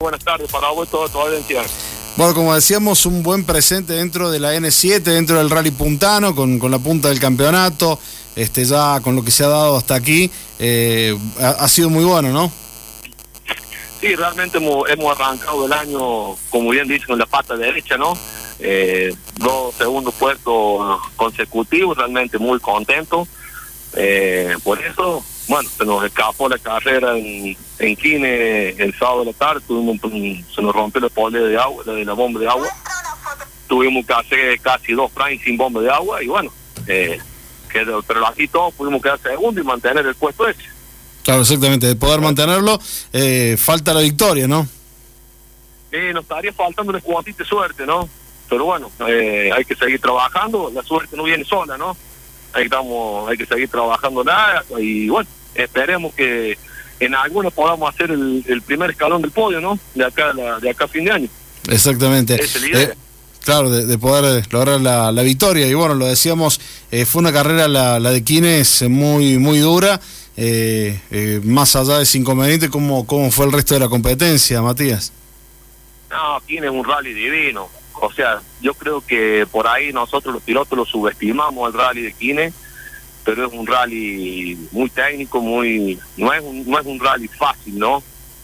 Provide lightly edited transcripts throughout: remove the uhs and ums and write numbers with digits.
buenas tardes para vos y toda tu audiencia. Bueno, como decíamos, un buen presente dentro de la N7, dentro del Rally Puntano, con la punta del campeonato, ya con lo que se ha dado hasta aquí, ha sido muy bueno, ¿no? Sí, realmente hemos arrancado el año, como bien dicen, con la pata derecha, ¿no? 2 segundos puestos consecutivos, realmente muy contento. Por eso, bueno, se nos escapó la carrera en Quine el sábado de la tarde, se nos rompió la polea de agua, la bomba de agua. Tuvimos que hacer casi 2 frames sin bomba de agua y bueno, pero así todos pudimos quedar segundo y mantener el puesto ese. Claro, exactamente, de poder mantenerlo, falta la victoria, ¿no? Nos estaría faltando una cuantita de suerte, ¿no? Pero bueno, hay que seguir trabajando, la suerte no viene sola, ¿no? Hay que seguir trabajando nada y bueno, esperemos que en algunos podamos hacer el primer escalón del podio, ¿no? De acá a fin de año. Exactamente. Esa es la idea. Claro, de poder lograr la victoria. Y bueno, lo decíamos, fue una carrera la de Quines muy, muy dura. Más allá de ese inconveniente, ¿cómo fue el resto de la competencia, Matías? No, Quines es un rally divino. O sea, yo creo que por ahí nosotros los pilotos lo subestimamos al rally de Quines, pero es un rally muy técnico, no es un rally fácil, ¿no?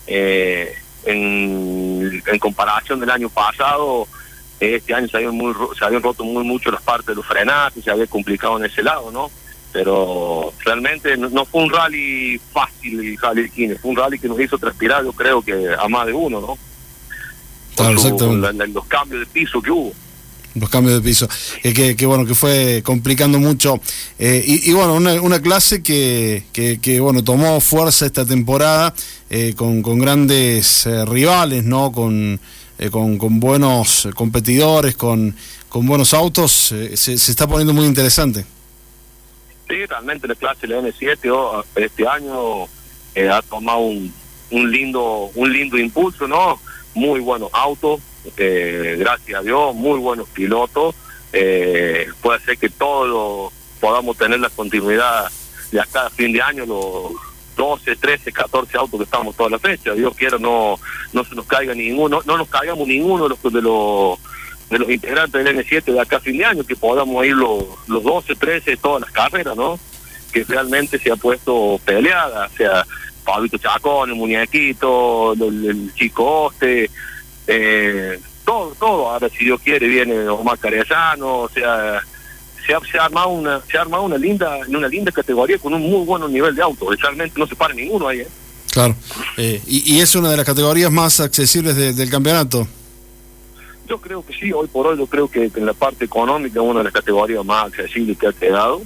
En comparación del año pasado, este año se habían roto mucho las partes de los frenajes, se había complicado en ese lado, ¿no? Pero realmente no fue un rally fácil el rally de Quines, fue un rally que nos hizo transpirar, yo creo que a más de uno, ¿no? Claro, Los cambios de piso que hubo. Los cambios de piso, que bueno, que fue complicando mucho. Y bueno, una clase que bueno, tomó fuerza esta temporada, con grandes rivales, ¿no? Con buenos competidores, con buenos autos, se está poniendo muy interesante. Sí, realmente la clase de la N7 este año ha tomado un lindo impulso, ¿no? Muy buenos autos, gracias a Dios, muy buenos pilotos. Puede ser que todos podamos tener la continuidad de acá a fin de año, los 12, 13, 14 autos que estamos toda la fecha. Dios quiera no se nos caiga ninguno, no nos caigamos ninguno de los integrantes del N7 de acá a fin de año, que podamos ir los 12, 13, todas las carreras, ¿no? Que realmente se ha puesto peleada, o sea, Pablito Chacón, el Muñequito, el Chico Oste, todo. Ahora, si Dios quiere, viene Omar Carellano, o sea, se ha armado una linda categoría con un muy buen nivel de auto. Realmente no se para ninguno ahí, ¿eh? Claro. Y es una de las categorías más accesibles del campeonato. Yo creo que sí, hoy por hoy yo creo que en la parte económica es una de las categorías más accesibles que ha quedado.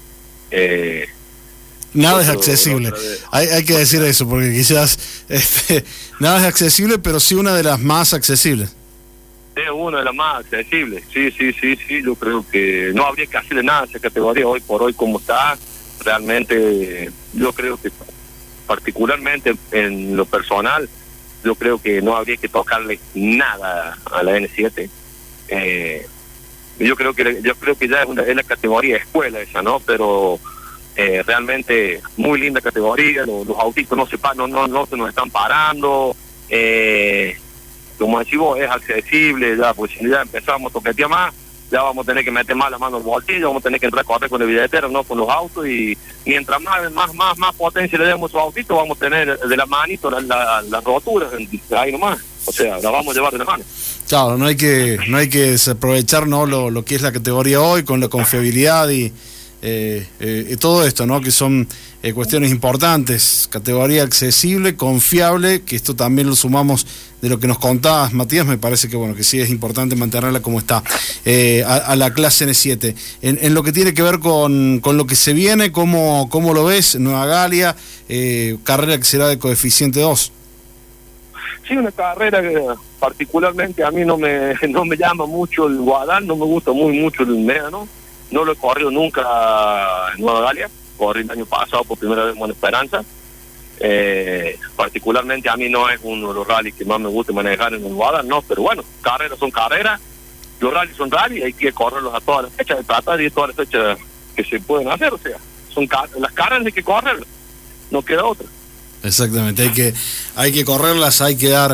Nada es accesible, hay que decir eso, porque quizás nada es accesible, pero sí una de las más accesibles. Es una de las más accesibles, sí, yo creo que no habría que hacerle nada a esa categoría hoy por hoy como está. Realmente yo creo que particularmente en lo personal, yo creo que no habría que tocarle nada a la N7. Yo creo que ya es la categoría escuela esa, ¿no? Pero realmente muy linda categoría, los autitos no se nos están parando, como decimos, es accesible, ya pues si ya empezamos a toquetear más, ya vamos a tener que meter más la mano en el bolsillo, vamos a tener que entrar a correr con el billetero, no con los autos, y mientras más potencia le demos a esos autitos, vamos a tener de la manito la rotura, ahí nomás, o sea, la vamos a llevar de la mano. Claro, no hay que desaprovechar, ¿no? lo que es la categoría hoy, con la confiabilidad y todo esto, ¿no? Que son cuestiones importantes, categoría accesible, confiable, que esto también lo sumamos de lo que nos contabas, Matías. Me parece que bueno, que sí es importante mantenerla como está, a la clase N7. En lo que tiene que ver con lo que se viene, ¿cómo lo ves? Nueva Galia, carrera que será de coeficiente 2. Sí, una carrera que particularmente a mí no me llama mucho el Guadal, no me gusta mucho el Médano. No lo he corrido nunca en Nueva Galia, corrí el año pasado por primera vez en Buena Esperanza. Particularmente a mí no es uno de los rallies que más me gusta manejar en el Guadalajara, no, pero bueno, carreras son carreras, los rallies son rallies, hay que correrlos a todas las fechas, tratar de ir todas las fechas que se pueden hacer, o sea, las carreras hay que correrlas, no queda otra. Exactamente, hay que correrlas, hay que dar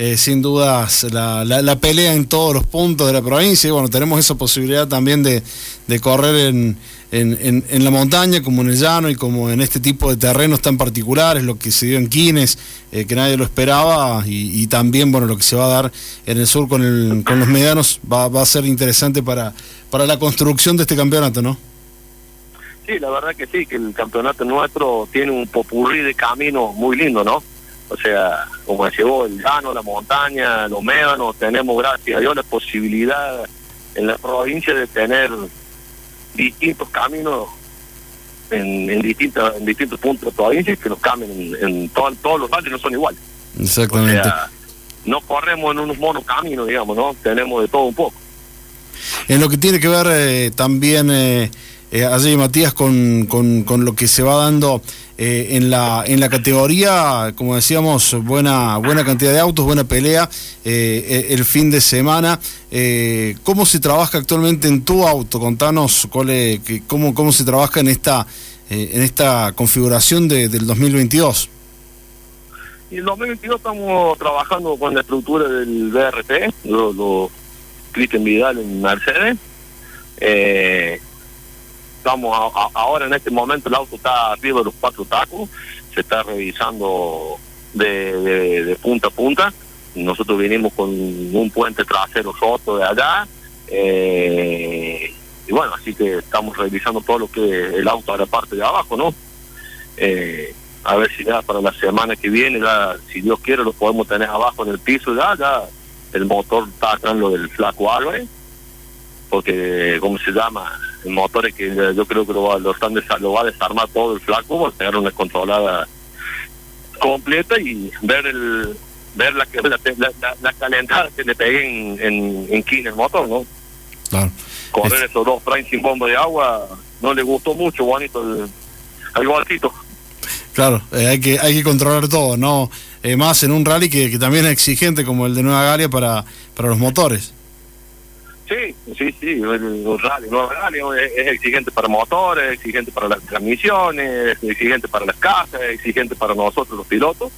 sin dudas la pelea en todos los puntos de la provincia, y bueno, tenemos esa posibilidad también de correr en la montaña, como en el llano y como en este tipo de terrenos tan particulares, lo que se dio en Quines, que nadie lo esperaba, y también, bueno, lo que se va a dar en el sur con los medianos va a ser interesante para la construcción de este campeonato, ¿no? Sí, la verdad que sí, que el campeonato nuestro tiene un popurrí de caminos muy lindo, ¿no? O sea, como decía vos, el llano, la montaña, los médanos, tenemos, gracias a Dios, la posibilidad en la provincia de tener distintos caminos en distintos puntos de la provincia, que los caminos en todos los valles no son iguales. Exactamente. O sea, no corremos en unos monos caminos, digamos, ¿no? Tenemos de todo un poco. En lo que tiene que ver también allí, Matías, con lo que se va dando en la categoría, como decíamos, buena cantidad de autos, buena pelea el fin de semana. ¿Cómo se trabaja actualmente en tu auto? Contanos cómo se trabaja en esta configuración del 2022. Y en el 2022 estamos trabajando con la estructura del BRT, los Cristian Vidal en Mercedes. Estamos ahora en este momento, el auto está arriba de los 4 tacos, se está revisando de punta a punta. Nosotros vinimos con un puente trasero roto de allá, y bueno, así que estamos revisando todo lo que es el auto a la parte de abajo, ¿no? A ver si ya para la semana que viene, ya, si Dios quiere, lo podemos tener abajo en el piso, ya el motor está acá en lo del Flaco Álvarez, porque, ¿cómo se llama? El motor es que yo creo que lo va a desarmar todo el Flaco, va a tener una controlada completa y ver la calentada que le pegué en Quines el motor, ¿no? Claro. Correr esos 2 frames sin bomba de agua no le gustó mucho, bonito el golcito. Claro, hay que controlar todo, ¿no? Más en un rally que también es exigente como el de Nueva Galia para los motores. Sí, el rally, Nueva Galia es exigente para motores, es exigente para las transmisiones, es exigente para las casas, es exigente para nosotros los pilotos.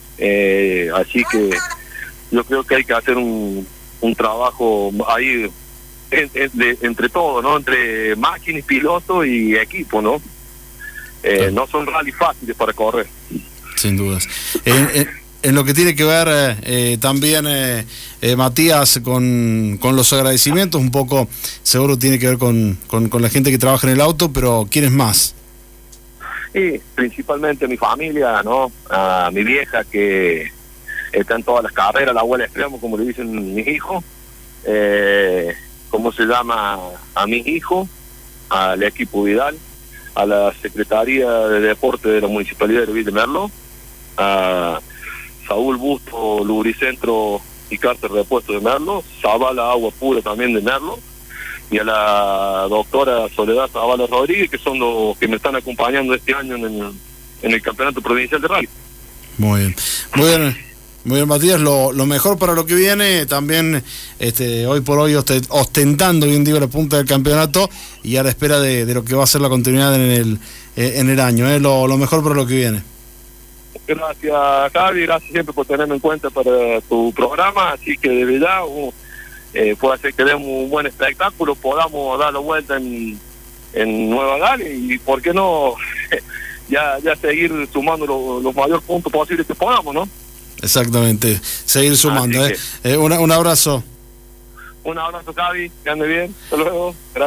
Así que yo creo que hay que hacer un trabajo ahí entre todos, ¿no? Entre máquinas, pilotos y equipo, ¿no? Claro. No son rallies fáciles para correr. Sin dudas. En lo que tiene que ver también, Matías, con los agradecimientos, un poco seguro tiene que ver con la gente que trabaja en el auto, pero ¿quiénes más? Y principalmente mi familia, ¿no? A mi vieja, que está en todas las carreras, la abuela extremo, como le dicen mis hijos. ¿Cómo se llama? A mis hijos, al equipo Vidal, a la Secretaría de Deporte de la Municipalidad de Villa de Merlo, a Saúl Busto, Lubricentro y Cárter de Repuesto de Merlo, Zavala Agua Pura también de Merlo, y a la doctora Soledad Zavala Rodríguez, que son los que me están acompañando este año en el Campeonato Provincial de Rally. Muy bien. Muy bien, Matías, lo mejor para lo que viene, también hoy por hoy ostentando, bien digo, la punta del campeonato, y a la espera de lo que va a ser la continuidad en el año, lo mejor para lo que viene. Gracias, Javi, gracias siempre por tenerme en cuenta para tu programa, así que de verdad puede ser que demos un buen espectáculo, podamos dar la vuelta en Nueva Galia, y por qué no ya seguir sumando los mayores puntos posibles que podamos, ¿no? Exactamente, seguir sumando. Un abrazo. Un abrazo, Javi, que ande bien, hasta luego. Gracias.